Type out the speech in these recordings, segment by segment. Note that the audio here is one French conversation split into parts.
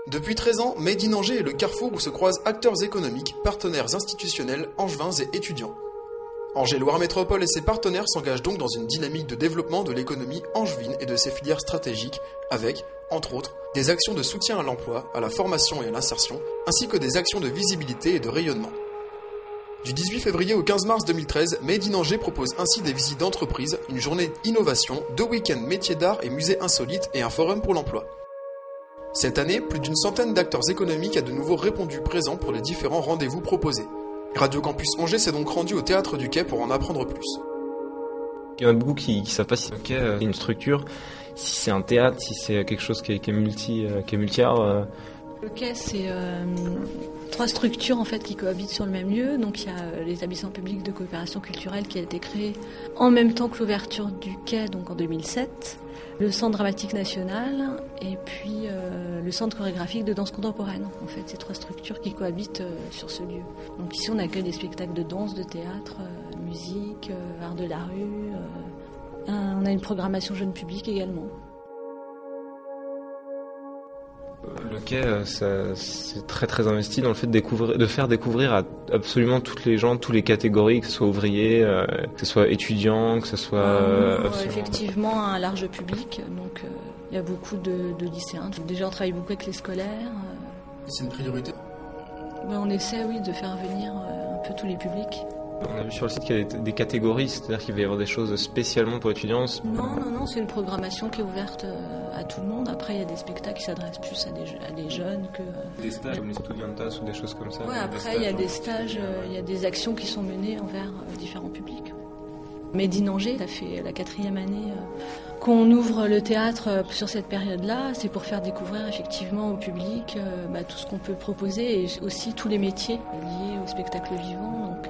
Depuis 13 ans, Made in Angers est le carrefour où se croisent acteurs économiques, partenaires institutionnels, angevins et étudiants. Angers Loire Métropole et ses partenaires s'engagent donc dans une dynamique de développement de l'économie angevine et de ses filières stratégiques avec, entre autres, des actions de soutien à l'emploi, à la formation et à l'insertion, ainsi que des actions de visibilité et de rayonnement. Du 18 février au 15 mars 2013, Made in Angers propose ainsi des visites d'entreprise, une journée innovation, 2 week-ends métiers d'art et musées insolites et un forum pour l'emploi. Cette année, plus d'une centaine d'acteurs économiques a de nouveau répondu présent pour les différents rendez-vous proposés. Radio Campus Angers s'est donc rendu au Théâtre du Quai pour en apprendre plus. Il y en a beaucoup qui savent pas si le Quai est une structure, si c'est un théâtre, si c'est quelque chose qui est multi-art. Le Quai, c'est 3 structures en fait qui cohabitent sur le même lieu. Donc il y a l'établissement public de coopération culturelle qui a été créé en même temps que l'ouverture du Quai, donc en 2007. Le Centre dramatique national et puis le Centre chorégraphique de danse contemporaine. En fait, ces 3 structures qui cohabitent sur ce lieu. Donc ici, on accueille des spectacles de danse, de théâtre, musique, art de la rue. On a une programmation jeune public également. Le Quai, c'est très très investi dans le fait de faire découvrir à absolument toutes les gens, toutes les catégories, que ce soit ouvriers, que ce soit étudiants, que ce soit... effectivement un large public, donc il y a beaucoup de lycéens. Déjà on travaille beaucoup avec les scolaires. C'est une priorité ? On essaie de faire venir un peu tous les publics. On a vu sur le site qu'il y a des catégories, c'est-à-dire qu'il va y avoir des choses spécialement pour étudiants. Non, c'est une programmation qui est ouverte à tout le monde. Après, il y a des spectacles qui s'adressent plus à des jeunes que... Des stages comme les Studiantas ou des choses comme ça. Oui, après, il y a des stages, il y a des actions qui sont menées envers différents publics. Made in Angers, ça fait la 4e année qu'on ouvre le théâtre sur cette période-là. C'est pour faire découvrir effectivement au public tout ce qu'on peut proposer et aussi tous les métiers liés au spectacle vivant. Donc,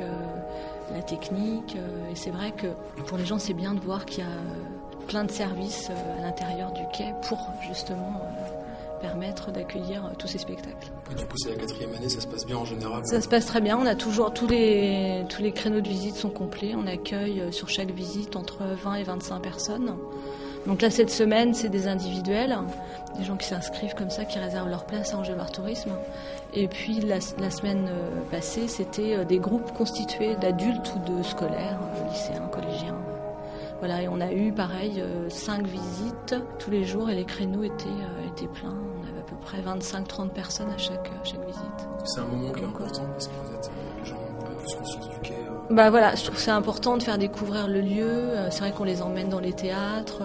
la technique, et c'est vrai que pour les gens c'est bien de voir qu'il y a plein de services à l'intérieur du quai pour justement permettre d'accueillir tous ces spectacles. Et du coup c'est la 4e année, ça se passe bien en général? Ça se passe très bien, on a toujours tous les créneaux de visite sont complets, on accueille sur chaque visite entre 20 et 25 personnes. Donc là cette semaine c'est des individuels, des gens qui s'inscrivent comme ça, qui réservent leur place à Angers Loire Tourisme. Et puis la semaine passée, c'était des groupes constitués d'adultes ou de scolaires, lycéens, collégiens. Voilà, et on a eu pareil 5 visites tous les jours et les créneaux étaient pleins. On avait à peu près 25-30 personnes à chaque visite. C'est un moment qui est important parce que les gens ont un peu plus conscience du quai. Voilà, je trouve que c'est important de faire découvrir le lieu. C'est vrai qu'on les emmène dans les théâtres,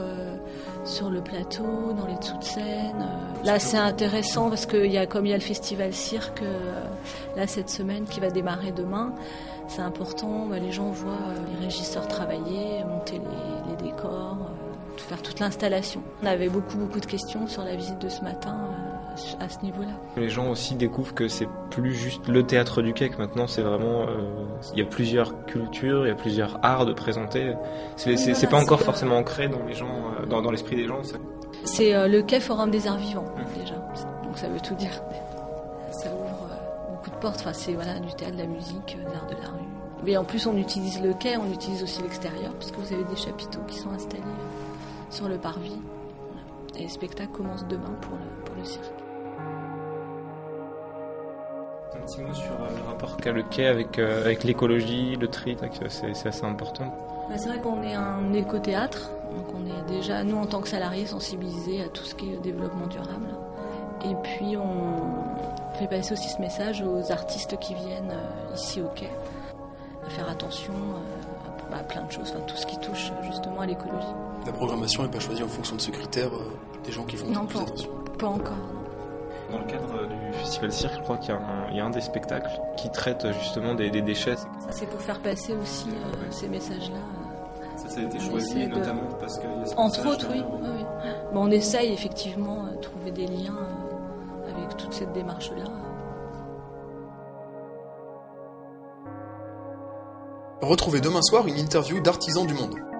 sur le plateau, dans les dessous de scène. Là, c'est intéressant parce qu'il y a le festival cirque, là, cette semaine, qui va démarrer demain. C'est important, les gens voient les régisseurs travailler, monter les décors, faire toute l'installation. On avait beaucoup de questions sur la visite de ce matin à ce niveau-là. Les gens aussi découvrent que c'est plus juste le théâtre du quai, que maintenant c'est vraiment... il y a plusieurs cultures, il y a plusieurs arts de présenter. C'est pas encore forcément ancré dans les gens, dans l'esprit des gens. C'est le quai Forum des Arts Vivants, déjà. Donc ça veut tout dire. Ça ouvre beaucoup de portes. Enfin, c'est du théâtre, de la musique, des arts de la rue. Mais en plus, on utilise le quai, on utilise aussi l'extérieur, parce que vous avez des chapiteaux qui sont installés sur le parvis. Et les spectacles commencent demain pour le cirque. Un petit mot sur le rapport qu'a le quai avec l'écologie, le tri, c'est assez important. C'est vrai qu'on est un éco-théâtre, donc on est déjà, nous en tant que salariés, sensibilisés à tout ce qui est développement durable. Et puis on fait passer aussi ce message aux artistes qui viennent ici au quai, à faire attention à plein de choses, tout ce qui touche justement à l'écologie. La programmation n'est pas choisie en fonction de ce critère des gens qui font plus attention? Pas encore. Dans le cadre du Festival Cirque, je crois qu'il y a un des spectacles qui traite justement des déchets. C'est pour faire passer aussi ces messages-là. Ça a été choisi notamment parce qu'il y a ce entre autres, oui. On essaye effectivement de trouver des liens avec toute cette démarche-là. Retrouvez demain soir une interview d'artisans du monde.